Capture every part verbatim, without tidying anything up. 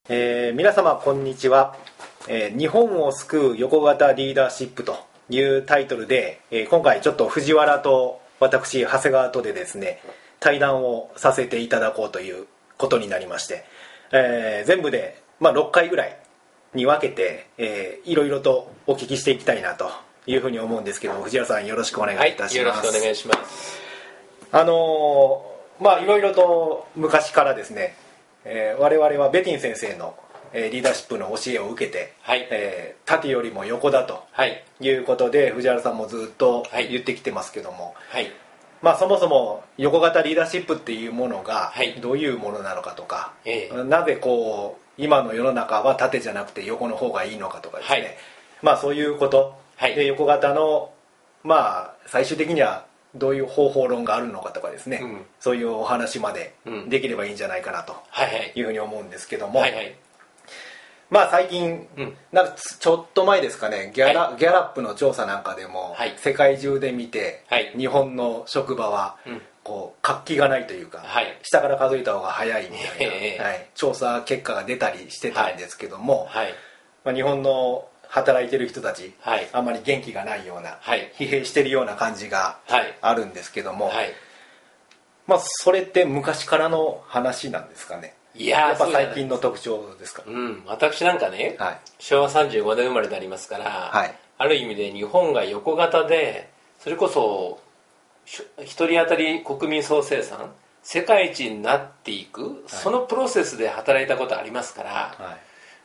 えー、皆様こんにちは、えー、日本を救う横型リーダーシップというタイトルで、えー、今回ちょっと藤原と私長谷川とでですね対談をさせていただこうということになりまして、えー、全部で、まあ、ろっかいぐらいに分けて、えー、いろいろとお聞きしていきたいなというふうに思うんですけども、藤原さんよろしくお願いいたします。 はい、よろしくお願いします。 あのー、まあいろいろと昔からですね、えー、我々はベティン先生の、えー、リーダーシップの教えを受けて、 はいえー、縦よりも横だということで、はい、藤原さんもずっと言ってきてますけども、 はい、 まあ、そもそも横型リーダーシップっていうものがどういうものなのかとか、はい、なぜこう今の世の中は縦じゃなくて横の方がいいのかとかですね、はい、まあそういうこと、はい、で横型のまあ最終的にはどういう方法論があるのかとかですね、うん、そういうお話までできればいいんじゃないかなというふうに思うんですけども、はいはい、まあ最近、うん、なんかちょっと前ですかね、ギャラ、はい、ギャラップの調査なんかでも、はい、世界中で見て、はい、日本の職場は、うん、こう活気がないというか、はい、下から数えた方が早いみたいな、はい、調査結果が出たりしてたんですけども、はいはい、まあ、日本の働いてる人たち、はい、あんまり元気がないような、はい、疲弊してるような感じがあるんですけども、はい、まあそれって昔からの話なんですかね。 いややっぱ最近の特徴ですか。 うん、私なんかね、はい、しょうわさんじゅうごねん生まれになりますから、はい、ある意味で日本が横型で、それこそ一人当たり国民総生産世界一になっていく、はい、そのプロセスで働いたことありますから、はい、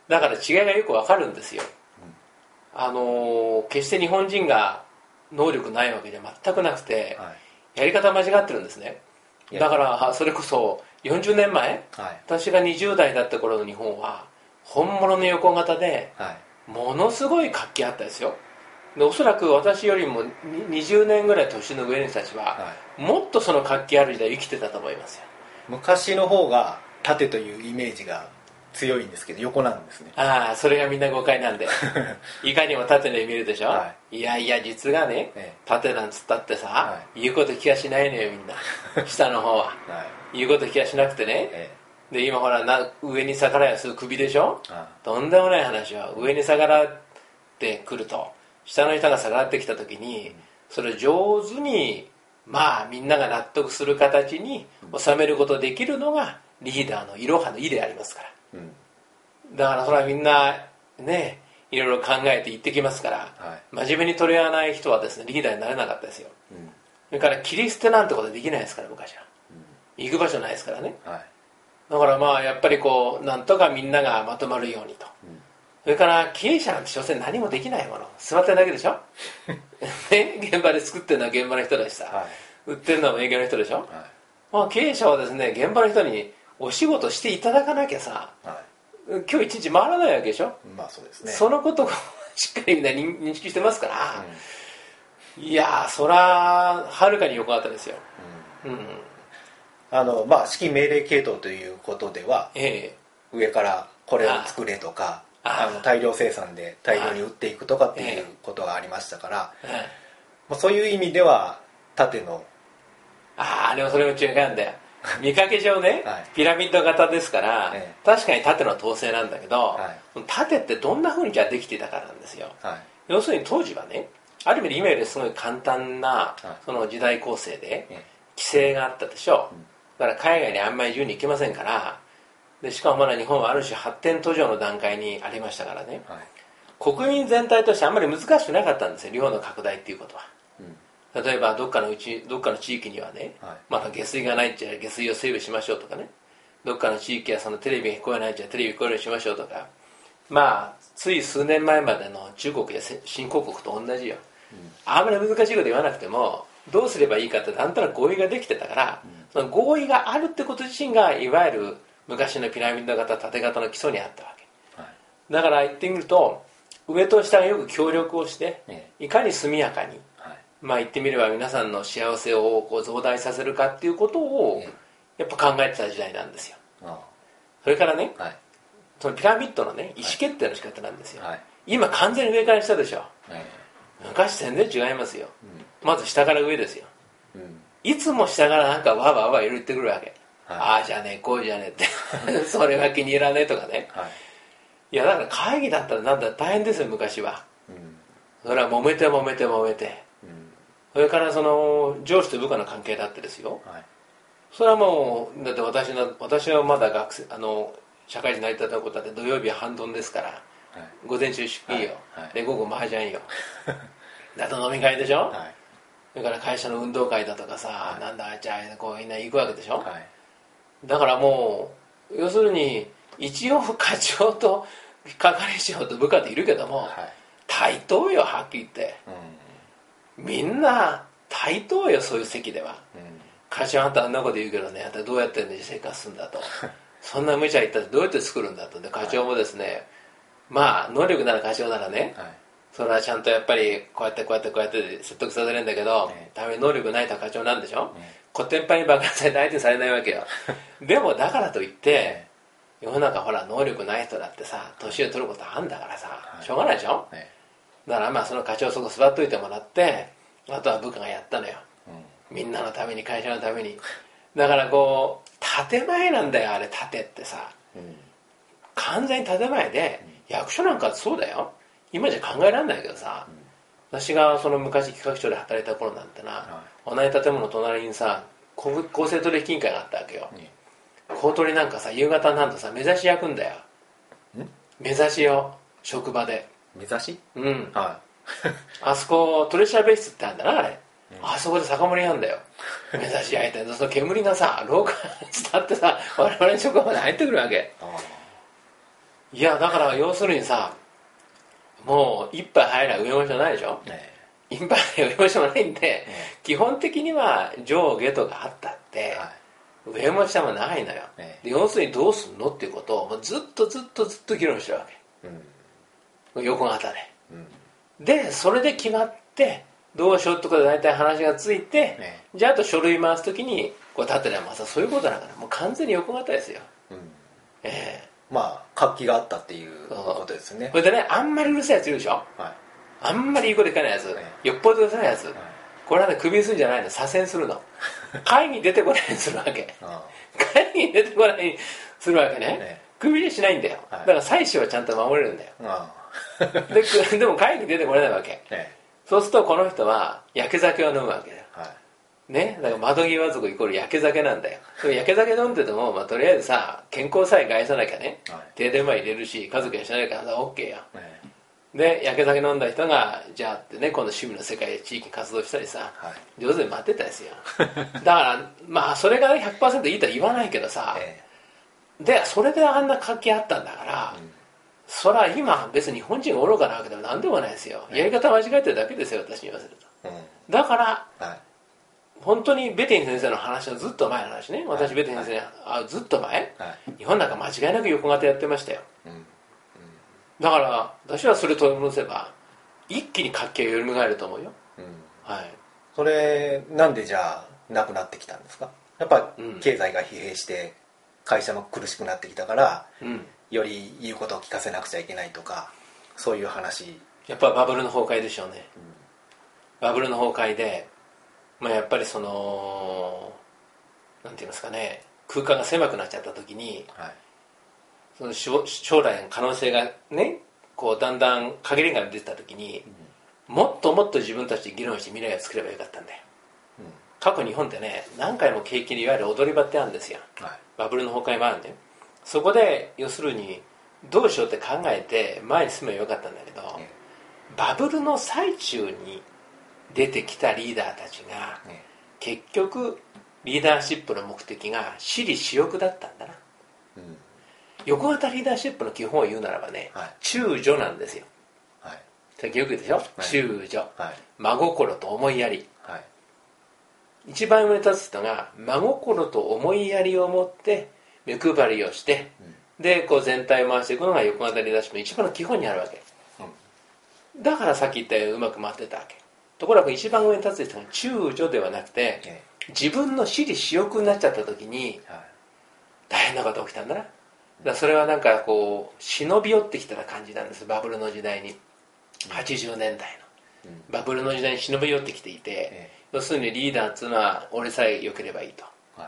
だから違いがよくわかるんですよ。あの決して日本人が能力ないわけじゃ全くなくて、はい、やり方間違ってるんですね。だからそれこそよんじゅうねんまえ、はい、私がにじゅう代だった頃の日本は本物の横型で、はい、ものすごい活気あったですよ。でおそらく私よりもにじゅうねんぐらい年の上の人たちは、はい、もっとその活気ある時代生きてたと思いますよ。 昔の方が縦というイメージが強いんですけど横なんですね。 ああ、それがみんな誤解なんでいかにも縦で見るでしょ、はい、いやいや実がね、ええ、縦なんつったってさ、はい、言うこと聞かしないのよみんな下の方は、はい、言うこと聞かしなくてね、ええ、で今ほらな上に逆らえばすぐ首でしょ、ああとんでもない話は上に逆らってくると下の人が逆らってきた時に、うん、それを上手にまあみんなが納得する形に収めることできるのがリーダーのいろはの意でありますから、うん、だからそれはみんなねいろいろ考えて言ってきますから、はい、真面目に取り合わない人はですねリーダーになれなかったですよ、うん、それから切り捨てなんてことできないですから昔は、うん、行く場所ないですからね、はい、だからまあやっぱりこうなんとかみんながまとまるようにと、うん、それから経営者なんて所詮何もできないもの座ってるだけでしょね、現場で作ってるのは現場の人だしさ、はい、売ってるのは営業の人でしょ、はい、まあ、経営者はですね現場の人にお仕事していただかなきゃさ、はい、今日一日回らないわけでしょ、 まあそうですね、 そのことをしっかりみんな認識してますから、うん、いやーそらはるかに横型ですよ、うんうん、 あのまあ指揮命令系統ということでは、えー、上からこれを作れとかあの大量生産で大量に売っていくとかっていうことがありましたから、えーまあ、そういう意味では縦のああでもそれも違うんだよ見かけ上ね、はい、ピラミッド型ですから、ええ、確かに縦の統制なんだけど、はい、縦ってどんな風にじゃあできていたかなんですよ、はい、要するに当時はねある意味で今よりすごい簡単な、はい、その時代構成で、規制があったでしょ、うん、だから海外にあんまり自由に行けませんからでしかもまだ日本はある種発展途上の段階にありましたからね、はい、国民全体としてあんまり難しくなかったんですよ領の拡大っていうことは、うん、例えばどっかのうちどっかの地域にはね、はい、まだ下水がないっちゃ下水を整備しましょうとかねどっかの地域はそのテレビが聞こえないっちゃテレビ聞こえるようにしましょうとかまあつい数年前までの中国や新興国と同じよ、うん、あんまり難しいこと言わなくてもどうすればいいかってなんとなく合意ができてたから、うん、その合意があるってこと自身がいわゆる昔のピラミッド型縦型の基礎にあったわけ、はい、だから言ってみると上と下がよく協力をして、ね、いかに速やかに、はい、まあ言ってみれば皆さんの幸せをこう増大させるかっていうことを、ね、やっぱ考えてた時代なんですよ。ああそれからね、はい、そのピラミッドのね意思決定の仕方なんですよ、はい、今完全に上から下でしょ、はい、昔全然違いますよ、うん、まず下から上ですよ、うん、いつも下からなんかわーわーわー言ってくるわけはい、ああじゃねえこうじゃねえってそれは気に入らねえとかね、はい、いやだから会議だったらなんだ大変ですよ昔は、うん、それは揉めて揉めて揉めて、うん、それからその上司と部下の関係だってですよ、はい、それはもうだって私の私はまだ学生あの社会人になりたてのことだって土曜日は半ドンですから、はい、午前中出勤よ、はいはい、で午後麻雀よだと飲み会でしょ、はい、それから会社の運動会だとかさ、はい、なんだじゃあこうみんな行くわけでしょ、はい、だからもう要するに一応課長と係長と部下っているけども、はい、対等よはっきり言って、うん、みんな対等よそういう席では、うん、課長あんたあんなこと言うけどねあんたどうやって生活するんだとそんな無茶言ったらどうやって作るんだとで課長もですね、はい、まあ能力なら課長ならね、はい、それはちゃんとやっぱりこうやってこうやってこうやって説得させるんだけど、ね、ために能力ないと課長なんでしょ、ね、コテンパンにバカなされて相手にされないわけよでもだからといって、ね、世の中ほら能力ない人だってさ年を取ることあんだからさ、はい、しょうがないでしょ、ね、だからまあその課長そこ座っといてもらってあとは部下がやったのよ、うん、みんなのために会社のためにだからこう建前なんだよあれ建ってさ、うん、完全に建前で、うん、役所なんかそうだよ今じゃ考えられないけどさ、うん、私がその昔企画庁で働いた頃なんてな、はい、同じ建物の隣にさ公正取引委員会があったわけよ、うん、公取なんかさ夕方になるとさ目指し焼くんだよん目指しよ職場で目指しうん、はい、あそこ取調室ってあるんだなあれ、うん、あそこで酒盛りやんだよ目指し焼いてその煙がさ廊下伝ってさ我々の職場まで入ってくるわけいやだから要するにさもう一杯入ら上も下ないでしょ、ね、一杯入ら上も下もないんで、ね、基本的には上下とかあったって、はい、上も下もないのよ、ね、で要するにどうすんのっていうことをもうずっとずっとずっと議論してるわけ、うん、横型で、うん、でそれで決まってどうしようとかで大体話がついて、ね、じゃああと書類回すときにこう立てればまたそういうことだからもう完全に横型ですよ、うんえーまあ活気があったっていうことですね。 それでねあんまりうるさいやついるでしょ、はい、あんまりいいこと聞かないやつ、ね、よっぽどうるさいやつ、はい、これはねクビにするんじゃないの左遷するの会議に出てこないようにするわけ会議に出てこないようにするわけね、ねクビにしないんだよ、はい、だから妻子はちゃんと守れるんだよで, でも会議に出てこれないわけ、ね、そうするとこの人は焼け酒を飲むわけだよ、はいね、だから窓際族イコール焼け酒なんだよ焼け酒飲んでても、まあ、とりあえずさ健康さえ害さなきゃね、はい、停電は入れるし家族やしないから OK よ、はい、で焼け酒飲んだ人がじゃあってね今度趣味の世界で地域活動したりさ、はい、上手に待ってたですよだからまあそれが ひゃくパーセント いいとは言わないけどさ、ええ、でそれであんな活気あったんだから、うん、それは今別に日本人が愚かなわけでも何でもないですよ、やり方間違えてるだけですよ私に言わせると、うん、だから、はい本当にベティン先生の話はずっと前の話ね私、はい、ベティン先生、はい、ずっと前、はい、日本なんか間違いなく横型やってましたよ、うんうん、だから私はそれを取り戻せば一気に活気が蘇ると思うよ、うんはい、それなんでじゃあなくなってきたんですかやっぱ経済が疲弊して会社も苦しくなってきたから、うん、より言うことを聞かせなくちゃいけないとかそういう話やっぱバブルの崩壊でしょうね、うん、バブルの崩壊でまあ、やっぱりそのなんて言いますかね空間が狭くなっちゃった時に、はい、その将来の可能性がねこうだんだん限りが出てた時に、うん、もっともっと自分たちで議論して未来を作ればよかったんだよ、うん、過去日本ってね何回も景気にいわゆる踊り場ってあるんですよ、はい、バブルの崩壊もあるんだよそこで要するにどうしようって考えて前に進めばよかったんだけど、うん、バブルの最中に出てきたリーダーたちが、ね、結局リーダーシップの目的が私利私欲だったんだな、うん、横型リーダーシップの基本を言うならばね、はい、中女なんですよ、はい、さっきよく言うでしょ、はい、中女、はい、真心と思いやり、はい、一番上に立つ人が真心と思いやりを持って目配りをして、うん、でこう全体を回していくのが横型リーダーシップの一番の基本にあるわけ、うん、だからさっき言ったようにうまく回ってたわけところが一番上に立つ人が中女ではなくて自分の私利私欲になっちゃった時に大変なことが起きたんだなだからそれはなんかこう忍び寄ってきた感じなんですバブルの時代にはちじゅうねんだいのバブルの時代に忍び寄ってきていて要するにリーダーっていうのは俺さえ良ければいいと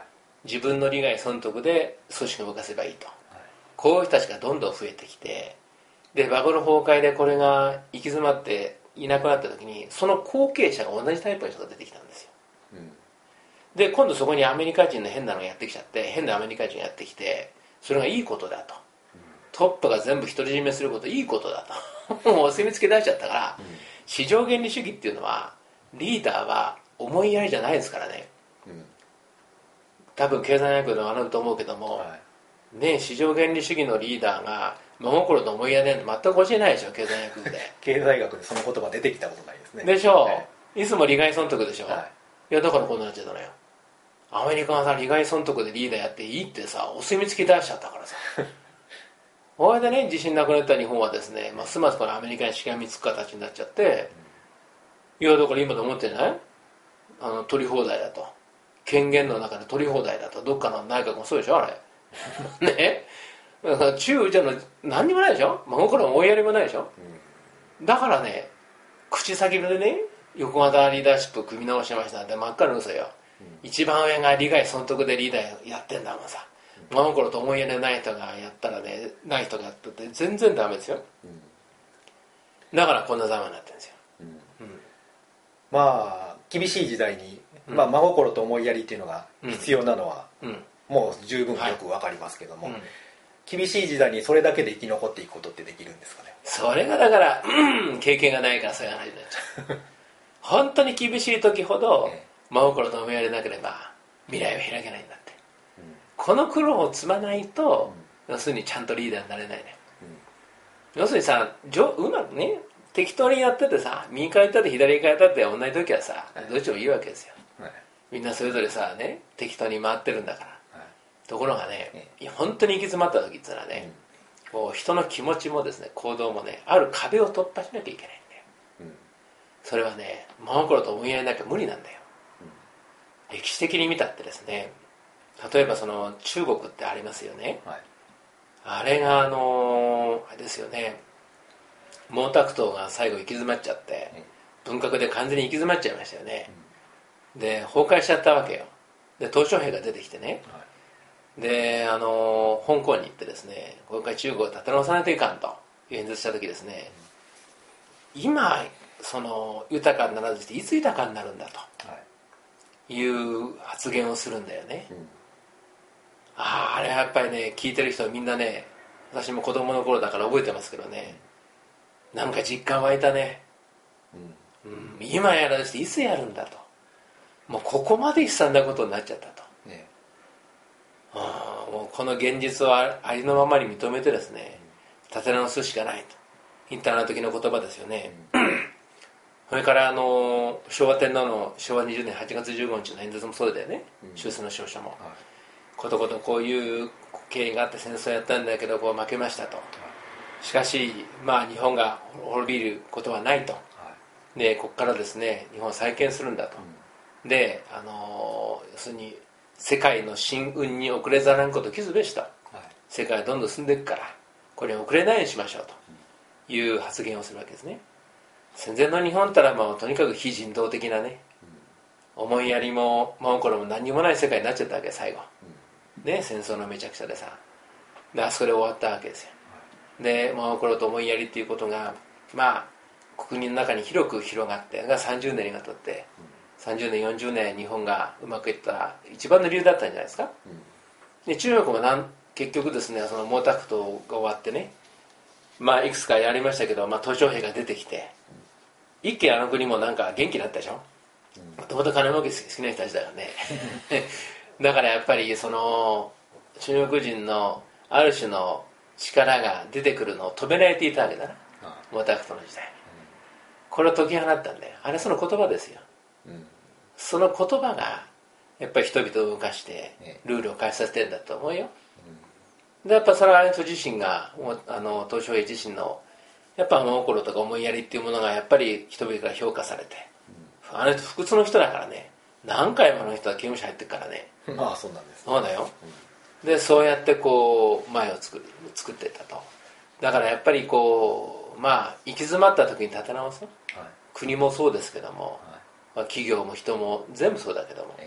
自分の利害損得で組織を動かせばいいと、はい、こういう人たちがどんどん増えてきて、でバブル崩壊でこれが行き詰まっていなくなった時にその後継者が同じタイプの人が出てきたんですよ、うん、で今度そこにアメリカ人の変なのがやってきちゃって、変なアメリカ人がやってきて、それがいいことだと、うん、トップが全部独り占めすることいいことだともうお墨付け出しちゃったから、うん、市場原理主義っていうのはリーダーは思いやりじゃないですからね、うん、多分経済学で学ぶと思うけども、はい、ね、市場原理主義のリーダーが真心と思いやりなんて全く教えないでしょ、経済学で経済学でその言葉出てきたことないですね。 でしょう、はい、いつも利害損得でしょ、はい、いやだからこうなっちゃったのよ。アメリカがさ利害損得でリーダーやっていいってさお墨付き出しちゃったからさお前でね、自信なくなった日本はですね、ますますこのアメリカにしがみつく形になっちゃって、うん、いやだから今で思ってないあの取り放題だと、権限の中で取り放題だと、どっかの内閣もそうでしょあれね、だから中じゃの何にもないでしょ、真心も思いやりもないでしょ、うん、だからね、口先でね横型リーダーシップを組み直しましたって真っ赤な嘘よ、うん、一番上が利害損得でリーダーやってんだもんさ、うん、真心と思いやりのない人がやったらね、ない人がやったって全然ダメですよ、うん、だからこんなざまになってるんですよ、うんうん、まあ厳しい時代に、まあ、真心と思いやりっていうのが必要なのは、うんうん、もう十分よくわかりますけども、はい、うん、厳しい時代にそれだけで生き残っていくことってできるんですかね。 それがだから、うん、経験がないからそういう話になっちゃう本当に厳しい時ほど真心と思いやりなければ未来は開けないんだって、うん、この苦労を積まないと、うん、要するにちゃんとリーダーになれないね、うん、要するにさうまくね適当にやっててさ、右からやったって左からやったって同じ時はさ、はい、どっちもいいわけですよ、はい、みんなそれぞれさね適当に回ってるんだから、はい、ところがね、うん、本当に行き詰まった時ってのはね、うん、こう人の気持ちもですね行動もねある壁を突破しなきゃいけないんだよ、うん、それはね真心と思いやりなきゃ無理なんだよ、うん、歴史的に見たってですね、例えばその中国ってありますよね、はい、あれがあのあれですよね、毛沢東が最後行き詰まっちゃって、うん、文革で完全に行き詰まっちゃいましたよね、うん、で崩壊しちゃったわけよ。で鄧小平が出てきてね、はい、であの香港に行ってですね、これから中国を立て直さないといかんと演説した時ですね、うん、今その豊かにならずしていつ豊かになるんだという発言をするんだよね、うん、あ, あれはやっぱりね聞いてる人はみんなね、私も子供の頃だから覚えてますけどね、なんか実感湧いたね、うんうん、今やらずしていつやるんだと、もうここまで悲惨なことになっちゃったと、ね、あもうこの現実をありのままに認めてですね、うん、立て直すしかないといったあの時の言葉ですよね、うん、それからあの昭和天皇のしょうわにじゅうねんはちがつじゅうごにちの演説もそうだよね、うん、終戦の詔書も、はい、ことことこういう経緯があって戦争やったんだけどこう負けましたと、はい、しかし、まあ、日本が滅びることはないと、はい、でここからですね日本を再建するんだと、うん、で、あのー、要するに世界の進運に遅れざらんこと気づべしと、はい、世界はどんどん進んでいくからこれに遅れないようにしましょうという発言をするわけですね。戦前の日本ったら、まあ、とにかく非人道的なね、うん、思いやりも真心も何にもない世界になっちゃったわけ最後、うん、ね、戦争のめちゃくちゃでさ、であそこで終わったわけですよ。で真心と思いやりっていうことがまあ国民の中に広く広がってがさんじゅうねんにわたって、うん、さんじゅうねんよんじゅうねん日本がうまくいった一番の理由だったんじゃないですか、うん、で中国もなん結局ですねその毛沢東が終わってね、まあいくつかやりましたけど、まあ、鄧小平が出てきて、うん、一気にあの国もなんか元気になったでしょ、もともと金儲け好きな人たちだよねだからやっぱりその中国人のある種の力が出てくるのを止められていたわけだな、毛沢東の時代、うん、これを解き放ったんだよ。あれその言葉ですよ、うん、その言葉がやっぱり人々を動かしてルールを変えさせてるんだと思うよ、うん、でやっぱそれはあの人自身があの鄧小平自身のやっぱ真心とか思いやりっていうものがやっぱり人々から評価されて、うん、あの人不屈の人だからね、何回もあの人は刑務所入ってるからねああそうなんです、ね、 そうだよ、うん、でそうやってこう前を作る作っていったと。だからやっぱりこうまあ行き詰まった時に立て直す、はい、国もそうですけども、はい、まあ、企業も人も全部そうだけども、え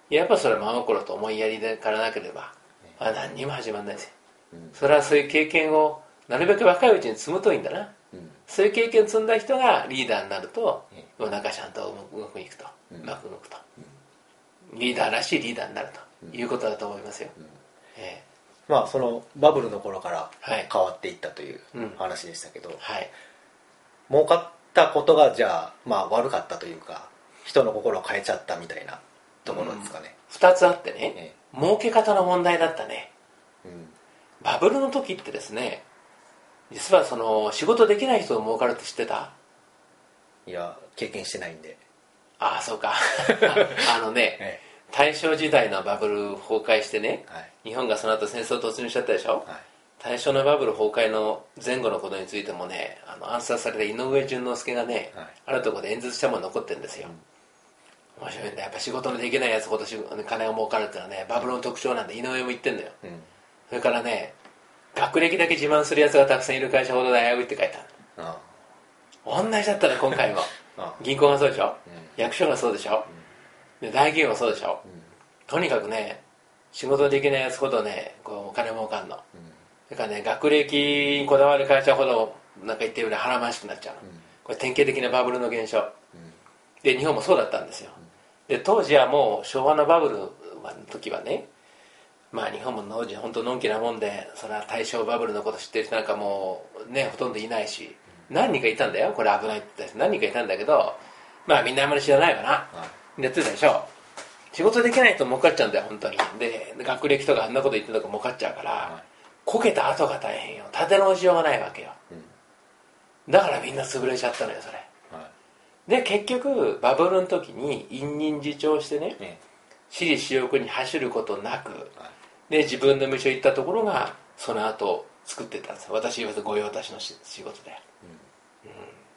やっぱそれは真心と思いやりでからなければ、まあ、何にも始まらないですよ、うん、それはそういう経験をなるべく若いうちに積むといいんだな、うん、そういう経験を積んだ人がリーダーになると、うん、世の中ちゃんとうまくいくと、うん、うまく動くと、うん、リーダーらしいリーダーになるということだと思いますよ、うんえー、まあそのバブルの頃から変わっていったという話でしたけど、はいはい、儲かったことがじゃあ、まあ、悪かったというか人の心を変えちゃったみたいなところですかね、 うん、ふたつあってね、えー、儲け方の問題だったね、うん、バブルの時ってですね、実はその仕事できない人が儲かるって知ってた？ いや経験してないんで。 ああそうかあのね、ええ、大正時代のバブル崩壊してね、はい、日本がその後戦争突入しちゃったでしょ、はい、大正のバブル崩壊の前後のことについてもね、あの暗殺された井上順之介がね、はい、あるところで演説したもの残ってるんですよ、うん、面白いんだ、やっぱ仕事のできないやつほど金が儲かるっていうのはねバブルの特徴なんで井上も言ってんだよ、うん、それからね学歴だけ自慢するやつがたくさんいる会社ほど危ういって書いてある。ああ同じだったね今回もああ銀行がそうでしょ、うん、役所がそうでしょ、うん、で大企業がそうでしょ、うん、とにかくね仕事できないやつほどねこうお金儲かんの、うん、それからね学歴にこだわる会社ほどなんか言ってるように腹回しくなっちゃうの、うん、これ典型的なバブルの現象、うん、で日本もそうだったんですよ、うん、で当時はもう昭和のバブルの時はね、まあ日本も当時本当のんきなもんでそれは大正バブルのこと知ってる人なんかもうねほとんどいないし、何人かいたんだよこれ危ないって言った人何人かいたんだけど、まあみんなあんまり知らないわな、はい、やってたでしょ。仕事できないと儲かっちゃうんだよ本当に。で学歴とかあんなこと言ってるとか儲かっちゃうから、はい、こけた後が大変よ、立て直しようがないわけよ、うん、だからみんな潰れちゃったのよそれ、はい、で結局バブルの時に委任自重してね、ね私利私欲に走ることなく、はい、で自分の道を行ったところがその後作ってたんですよ。私言わず御用達の仕事で、うんうん、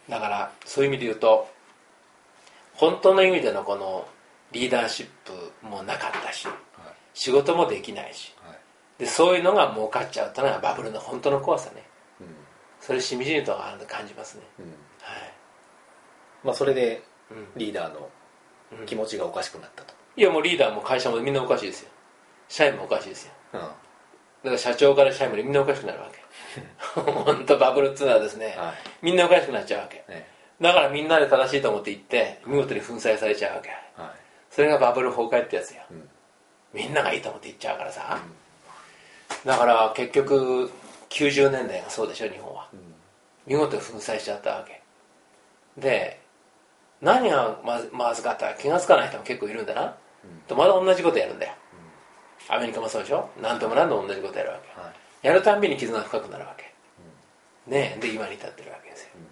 だからそういう意味で言うと本当の意味でのこのリーダーシップもなかったし、はい、仕事もできないし、はい、でそういうのが儲かっちゃうというのがバブルの本当の怖さね、うん、それしみじみと感じますね、うんはいまあ、それでリーダーの気持ちがおかしくなったと、 いやもうリーダーも会社もみんなおかしいですよ、社員もおかしいですよ、うん、だから社長から社員までみんなおかしくなるわけ本当バブルっていうのはですね、はい、みんなおかしくなっちゃうわけ、はい、だからみんなで正しいと思って言って見事に粉砕されちゃうわけ、はい、それがバブル崩壊ってやつよ、うん、みんながいいと思って言っちゃうからさ、うん、だから結局きゅうじゅうねんだいがそうでしょ日本は、うん、見事に粉砕しちゃったわけで、何がまずまずかったら気がつかない人も結構いるんだな、うん、とまだ同じことやるんだよ、うん、アメリカもそうでしょ、何度も何度も同じことやるわけ、はい、やるたんびに絆が深くなるわけ、うん、ねえで今に至ってるわけですよ、うん、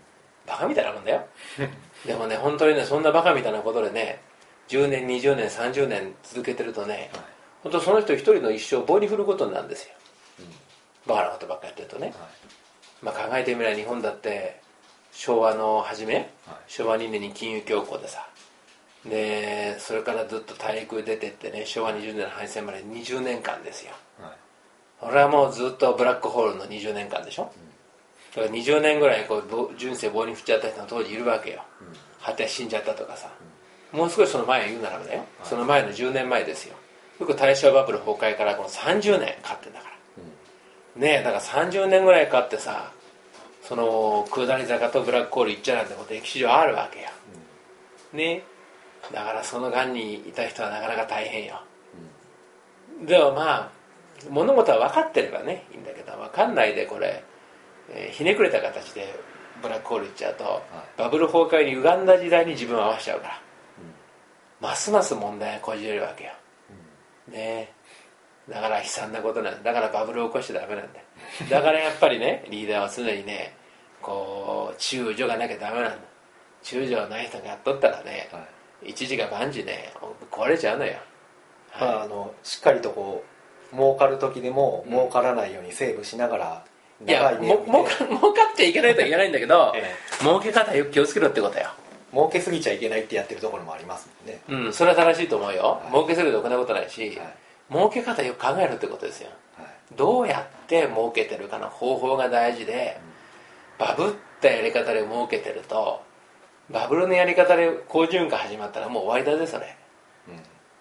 バカみたいなもんだよでもね本当にねそんなバカみたいなことでねじゅうねんにじゅうねんさんじゅうねん続けてるとね、はい、本当その人一人の一生を棒に振ることになるんですよ、うん、バカなことばっかりやってるとね、はい、まあ考えてみれば日本だって昭和の初め、はい、昭和にねんに金融恐慌でさでそれからずっと大陸出てってね昭和にじゅうねんの敗戦までにじゅうねんかんですよ、はい、これはもうずっとブラックホールのにじゅうねんかんでしょ、うん、だからにじゅうねんぐらいこう人生棒に振っちゃった人が当時いるわけよ、うん、果て死んじゃったとかさ、うん、もう少しその前言うならばだよ、はい、その前のじゅうねんまえですよ、よく大正バブル崩壊からこのさんじゅうねんかってんだから、うん、ねえだからさんじゅうねんぐらいかってさその下り坂とブラックホール行っちゃなんてこと歴史上あるわけよ、うん、ねだからそのがんにいた人はなかなか大変よ、うん、でもまあ物事は分かってればねいいんだけど分かんないでこれ、えー、ひねくれた形でブラックホール行っちゃうと、はい、バブル崩壊に歪んだ時代に自分を合わせちゃうから、うん、ますます問題がこじれるわけよ、うん、ねだから悲惨なことなんだ。だからバブルを起こしちゃダメなんだよ。だからやっぱりねリーダーは常にねこう中女がなきゃダメなんだ。中女がない人がやっとったらね、はい、一時が万事ね壊れちゃうのよ、 はいまあ、あのしっかりとこう儲かる時でも儲からないようにセーブしながら、 うん、いやも儲か、儲かっちゃいけないとは言えないんだけど、ええ、儲け方よく気をつけろってことよ。 儲けすぎちゃいけないってやってるところもありますもんね。 うんそれは正しいと思うよ、はい、儲けすぎるとこんなことないし、はい儲け方よく考えるってことですよ、はい、どうやって儲けてるかの方法が大事で、うん、バブったやり方で儲けてるとバブルのやり方で好循環始まったらもう終わりだぜそれ、うん、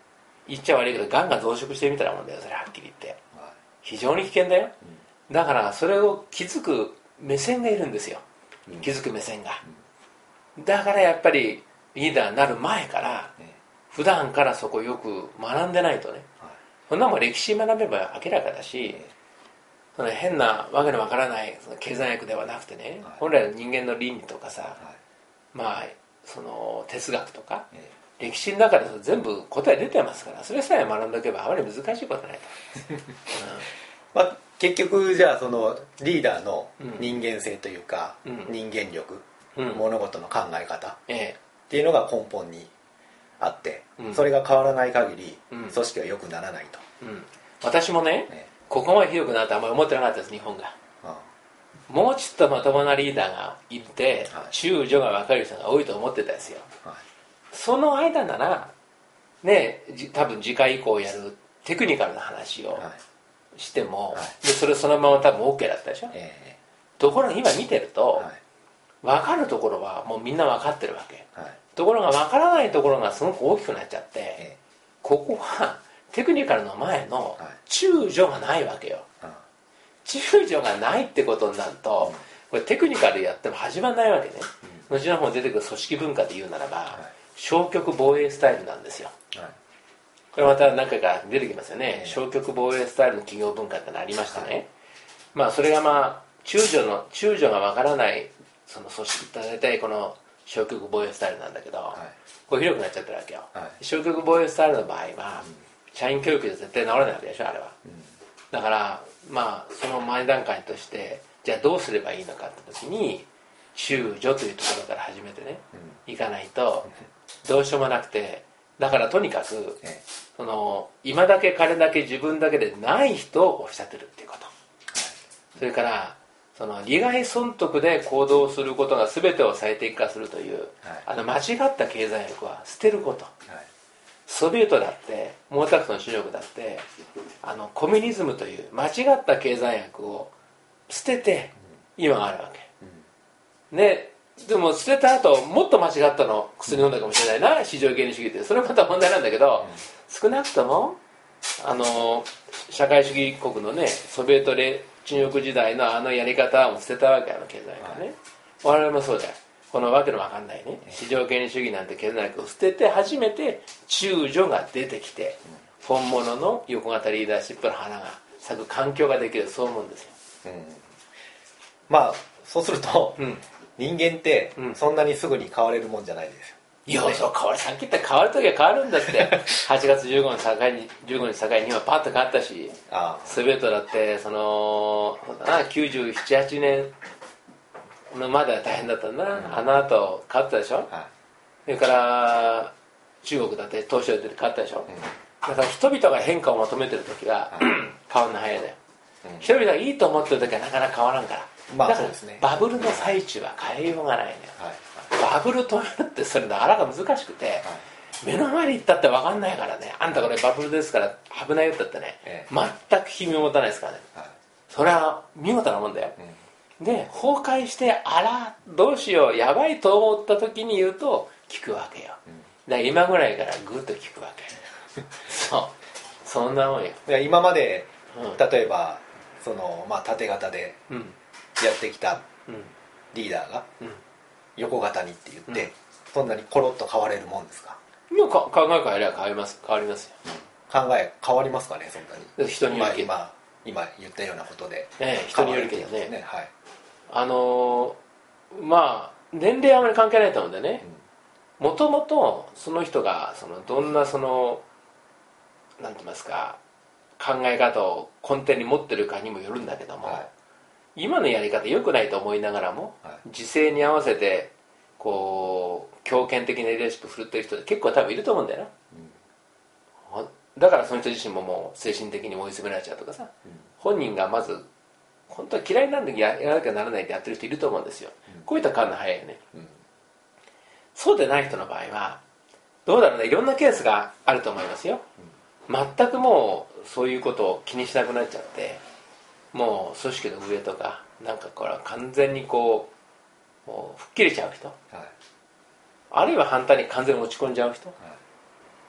言っちゃ悪いけどがんが増殖してみたいなもんだよそれはっきり言って、はい、非常に危険だよ、うん、だからそれを気づく目線がいるんですよ、うん、気づく目線が、うん、だからやっぱりリーダーになる前から、ね、普段からそこをよく学んでないとね、はい、そんなもん歴史学べば明らかだし、ね、その変なわけのわからないその経済学ではなくてね、はい、本来の人間の倫理とかさ、はい、まあその哲学とか、ね、歴史の中で全部答え出てますからそれさえ学んでおけばあまり難しいことないと、うんまあ、結局じゃあそのリーダーの人間性というか、うん、人間力、うん、物事の考え方っていうのが根本にあって、うん、それが変わらない限り組織は良くならないと、 うんうん、私も ね, ねここまでひどくなるとあんまり思ってなかったです日本が、うん、もうちょっとまともなリーダーがいて、はい、中女が分かる人が多いと思ってたですよ、はい、その間ならね多分次回以降やるテクニカルな話を、はいしても、はい、でそれそのまま多分 OK だったでしょ、えー、ところが今見てると、はい、分かるところはもうみんな分かってるわけ、はい、ところが分からないところがすごく大きくなっちゃって、えー、ここはテクニカルの前の中女がないわけよ、はい、中女がないってことになると、うん、これテクニカルやっても始まらないわけね、うん、後の方に出てくる組織文化で言うならば、はい、消極防衛スタイルなんですよ、はい、これまた何回か出てきますよね、消極防衛スタイルの企業文化ってのありましてね、はい、まあそれがまあ中女の中女がわからないその組織って大体この消極防衛スタイルなんだけど、はい、これ広くなっちゃってるわけよ、はい、消極防衛スタイルの場合は、うん、社員教育で絶対治らないわけでしょあれは、うん、だからまあその前段階としてじゃあどうすればいいのかって時に中女というところから始めてね、うん、いかないとどうしようもなくてだからとにかく、ええ、その今だけ彼だけ自分だけでない人を押し立てるっていうこと、はい、それからその利害損得で行動することが全てを最適化するという、はい、あの間違った経済力は捨てること、はい、ソビエトだって毛沢東の主力だってあのコミュニズムという間違った経済学を捨てて今があるわけ、うん、ででも捨てた後もっと間違ったの薬飲んだかもしれないな市場原理主義ってそれはまた問題なんだけど、うん、少なくともあの社会主義国のねソビエトで中国時代のあのやり方を捨てたわけあの経済学ね、はい、我々もそうだよこのわけのわかんないね市場原理主義なんて経済学を捨てて初めて中女が出てきて、うん、本物の横型リーダーシップの花が咲く環境ができるそう思うんですよ、うん、 まあそうすると、うん人間ってそんなにすぐに変われるもんじゃないですよ、 いやそう変わるさっき言った変わるときは変わるんだってはちがつじゅうごにち境にじゅうごにち境に今パッと変わったしソビエトだってそのきゅうじゅうなな、はちねんのまでは大変だったんだな、うん、あの後変わったでしょ、はい、それから中国だって東証で変わったでしょ、うん、だから人々が変化を求めてるときは、はい、変わるの早いだよ、うん、人々がいいと思ってるときはなかなか変わらんからまあ、だからバブルの最中は変えようがないのよ、はいはい、バブル止めるってそれなかなか難しくて、はい、目の前に行ったって分かんないからねあんたこれバブルですから危ないよって言ってね、ええ、全く君を持たないですからね、はい、それは見事なもんだよ、うん、で崩壊してあらどうしようやばいと思った時に言うと聞くわけよ、うん、だから今ぐらいからグッと聞くわけそうそんなもんよいや今まで、うん、例えばその、まあ、縦型で、うんやってきたリーダーが横型にって言って、うん、そんなにコロッと変われるもんですか？ いやか考え変えれば変わります変わりますよ、 うん、考え変わりますかねそんなに人によるけど、 まあ、今、今言ったようなことで、 ええ、人によるけどね、 ね、はい、 あのー、まあ年齢はあまり関係ないと思うんでねもともとその人がそのどんなそのなんて言いますか考え方を根底に持ってるかにもよるんだけども、はい今のやり方良くないと思いながらも、はい、時勢に合わせてこう強権的なリーダーシップ振るってる人って結構多分いると思うんだよな、うん、だからその人自身ももう精神的に追い詰められちゃうとかさ、うん、本人がまず本当は嫌いなんでやらなきゃならないってやってる人いると思うんですよ、うん、こういった感の早いよね、うん、そうでない人の場合はどうだろうねいろんなケースがあると思いますよ、うん、全くもうそういうことを気にしなくなっちゃってもう組織の上とかなんかこれは完全にこうもう吹っ切れちゃう人、はい、あるいは反対に完全に落ち込んじゃう人、はい、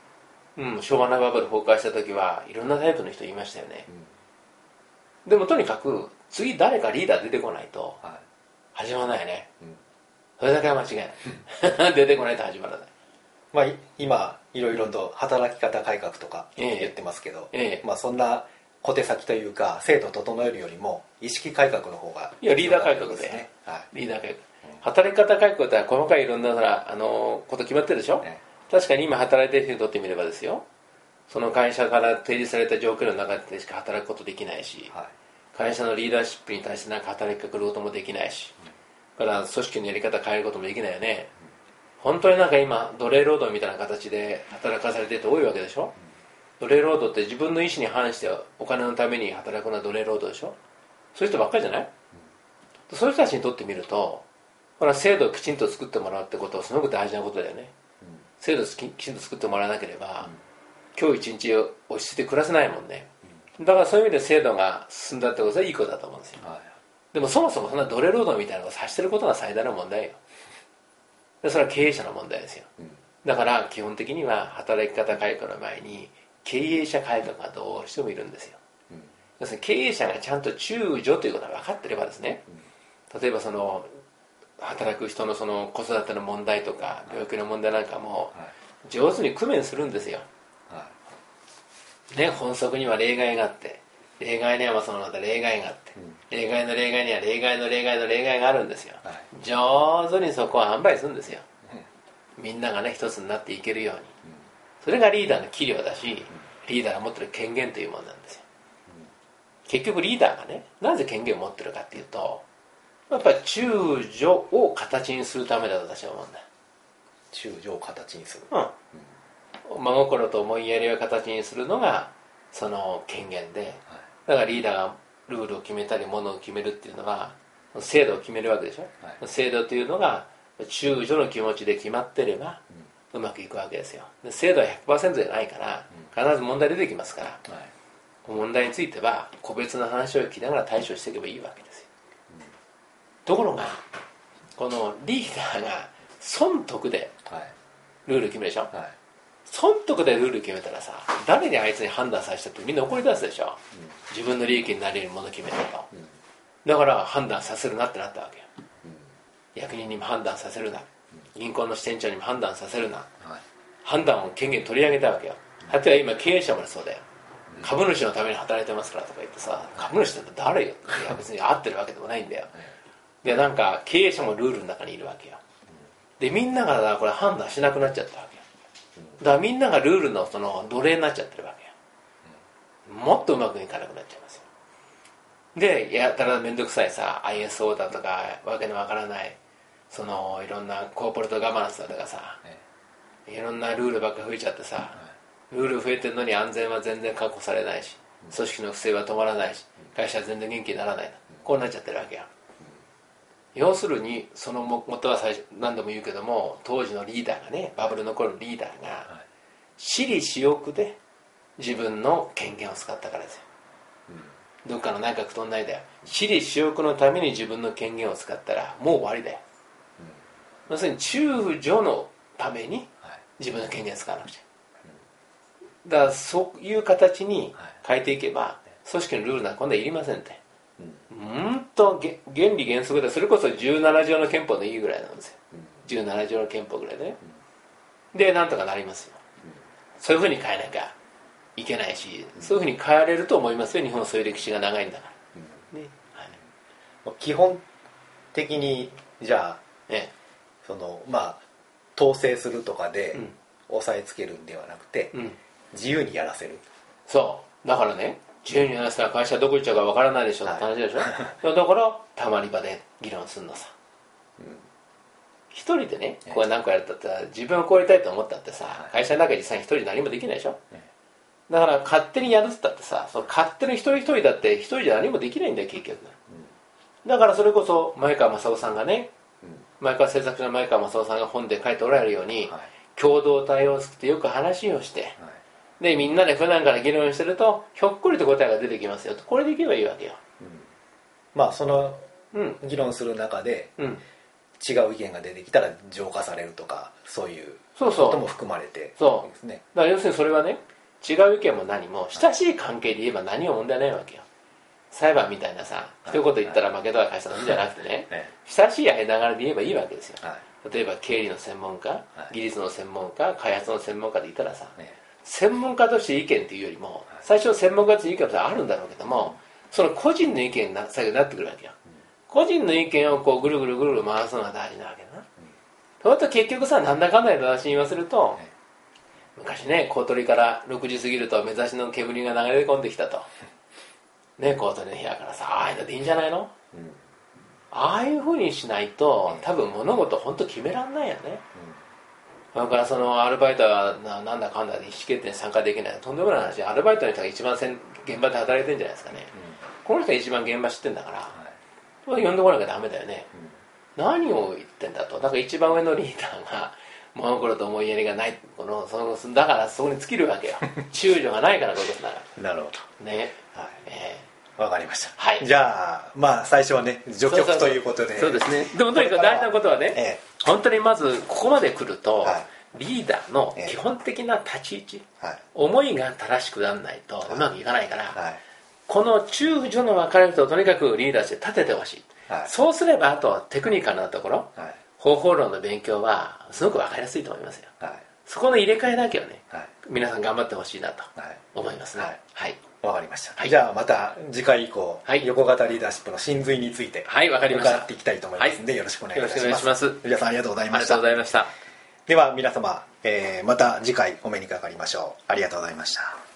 うん、昭和のバブル崩壊した時はいろんなタイプの人いましたよね、うん、でもとにかく次誰かリーダー出てこないと始まらないよね、うん、それだけは間違いない出てこないと始まらない。 まあ、今いろいろと働き方改革とか言ってますけど、ええまあ、そんな小手先というか制度を整えるよりも意識改革の方がいやリーダー改革で、ねはい、リーダー改革、うん、働き方改革って細かいいろんなあのこと決まってるでしょ、ええ、確かに今働いてる人にとってみればですよ、その会社から提示された条件の中でしか働くことできないし、はい、会社のリーダーシップに対して何か働きかけることもできないし、うん、から組織のやり方変えることもできないよね、うん、本当になんか今奴隷労働みたいな形で働かされてる人多いわけでしょ、うん、奴隷労働って自分の意思に反してお金のために働くのは奴隷労働でしょ、そういう人ばっかりじゃない、うん、そういう人たちにとってみるとこれは制度をきちんと作ってもらうってことはすごく大事なことだよね、うん、制度をきちんと作ってもらわなければ、うん、今日一日落ち着いて暮らせないもんね、うん、だからそういう意味で制度が進んだってことはいいことだと思うんですよ、はい、でもそもそもそんな奴隷労働みたいなのをさしてることが最大の問題よ。でそれは経営者の問題ですよ、うん、だから基本的には働き方改革の前に経営者改革がどうしてもいるんですよ、うん、要するに経営者がちゃんと中助ということが分かってればですね、うん、例えばその働く人のその子育ての問題とか病気の問題なんかも上手に工面するんですよ、はいね、本則には例外があって例外にはそのまた例外があって、うん、例外の例外には例外の例外の例外があるんですよ、はい、上手にそこを販売するんですよ、うん、みんながね一つになっていけるように、うん、それがリーダーの器量だし、うん、リーダーが持ってる権限というものなんですよ、うん、結局リーダーがねなぜ権限を持ってるかっていうとやっぱり中助を形にするためだと私は思うんだ。 中助を形にする、 うん、真心と思いやりを形にするのがその権限で、はい、だからリーダーがルールを決めたりものを決めるっていうのは制度を決めるわけでしょ、はい、制度というのが中助の気持ちで決まってれば、うん、うまくいくわけですよ。で制度は ひゃくパーセント じゃないから、うん、必ず問題出てきますから、はい、問題については個別の話を聞きながら対処していけばいいわけですよ、うん、ところがこのリーダーが損得でルール決めるでしょ、はいはい、損得でルール決めたらさ誰にあいつに判断させたってみんな怒り出すでしょ、うん、自分の利益になれるもの決めたと、うん、だから判断させるなってなったわけよ、うん、役人にも判断させるな、うん、銀行の支店長にも判断させるな、はい、判断を権限取り上げたわけよ、うん、はては今経営者もそうだよ、うん、株主のために働いてますからとか言ってさ株主って誰よいや別に合ってるわけでもないんだよでなんか経営者もルールの中にいるわけよでみんながこれ判断しなくなっちゃったわけよだからみんながルールのその奴隷になっちゃってるわけよもっとうまくいかなくなっちゃいますよでやたらめんどくさいさ アイエスオー だとかわけのわからないそのいろんなコーポレートガバナンスだとかさいろんなルールばっか増えちゃってさルール増えてるのに安全は全然確保されないし組織の不正は止まらないし会社は全然元気にならないこうなっちゃってるわけよ要するにその元は最初何度も言うけども当時のリーダーがねバブルの頃のリーダーが私利私欲で自分の権限を使ったからですよ、うん、どっかの内閣と同じだよ私利私欲のために自分の権限を使ったらもう終わりだよ、うん、要するに中助のために自分の権限を使わなくちゃ、うん、だからそういう形に変えていけば組織のルールなんか今度はいりませんってうんと原理原則でそれこそじゅうなな条の憲法でいいぐらいなんですよ、うん、じゅうなな条の憲法ぐらいでね、うん、でなんとかなりますよ、うん、そういうふうに変えなきゃいけないし、うん、そういうふうに変えられると思いますよ日本はそういう歴史が長いんだから、うんねはい、基本的にじゃあ、ね、そのまあ統制するとかで押さえつけるんではなくて、うん、自由にやらせるそうだからね自由にやらせたら会社どこ行っちゃうかわからないでしょって話でしょ、はい、だからたまり場で議論するのさ、うん、一人でねこれ何個やるったって自分を超えたいと思ったってさ、はい、会社の中に実際に一人で何もできないでしょ、はい、だから勝手にやるって言ったってさその勝手に一人一人だって一人じゃ何もできないんだよ結局、うん、だからそれこそ前川正夫さんがね、うん、前川製作所の前川正夫さんが本で書いておられるように、はい、共同体を作ってよく話をして、はいでみんなで普段から議論してるとひょっこりと答えが出てきますよとこれでいけばいいわけよ、うん、 まあその議論する中で、うん、 違う意見が出てきたら浄化されるとか、そういうことも含まれてですね。 そうそう、だから要するにそれはね、違う意見も何も親しい関係で言えば何も問題ないわけよ。裁判みたいなさ、一言言ったら負けたら返したのじゃなくてね、親しい間柄で言えばいいわけですよ。例えば経理の専門家、技術の専門家、開発の専門家で言ったらさ、専門家として意見っていうよりも、最初専門家として意見はあるんだろうけども、その個人の意見に最後になってくるわけよ。個人の意見をこうぐるぐるぐるぐる回すのが大事なわけだな。そうすると結局さ、なんだかんだで私に言わせると、昔ね、公取からろくじ過ぎると目指しの煙が流れ込んできたと。ね、公取の部屋からさ、ああいうのでいいんじゃないの、うん、ああいうふうにしないと多分物事本当決めらんないよね、うん、だからそのアルバイトはななんだかんだで意思決定に参加できない、とんでもない話。アルバイトの人が一番現場で働いてるんじゃないですかね、うん、この人が一番現場知ってんだから、はい、呼んでこなきゃダメだよね、うん、何を言ってんだと。だから一番上のリーダーが物心と思いやりがない、このそのだからそこに尽きるわけよ躊躇がないから、こういうことなら。 なるほどね、はい、えーわかりました、はい、じゃあまあ最初はね序曲ということで、 そうですね。でもとにかく大事なことはね、ええ、本当にまずここまで来ると、はい、リーダーの基本的な立ち位置、はい、思いが正しくならないとうまくいかないから、はい、この中序の分かれる人をとにかくリーダーして立ててほしい、はい、そうすればあとはテクニカルなところ、はい、方法論の勉強はすごく分かりやすいと思いますよ、はい、そこの入れ替えだけをね、はい、皆さん頑張ってほしいなと思いますね。はい、はい、 わかりました、はい、じゃあまた次回以降、はい、横型リーダーシップの真髄について伺っていきたいと思いますので、はい、よろしくお願いいたします。よろしくお願いします。皆さんありがとうございました。 ありがとうございました。 では皆様、えー、また次回お目にかかりましょう。ありがとうございました。